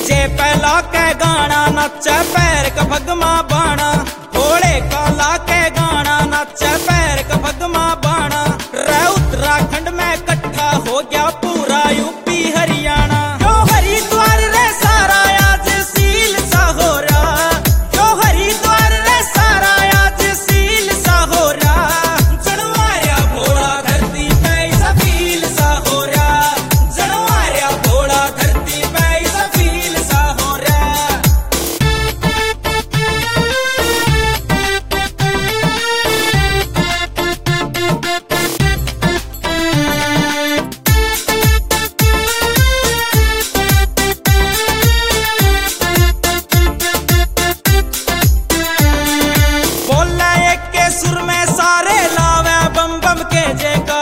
DJ पहला के गाना नचे पैर का भगमा बाणा, घोड़े काला के गाना नचे पैर का भगमा बाणा। रे उत्तराखंड में इकट्ठा हो गया पूरा यूपी हरियाणा। क्यों हरिद्वार रे सारा आज सील सा हो रहा, क्यों हरिद्वार रे सारा आज सील सा हो रहा। जनवाया भोला धरती पे सफील सा हो रहा, जनवाया भोला धरती पे सफील सा हो रहा। बोले एक के सुर में सारे लावे बम बम के जयकार।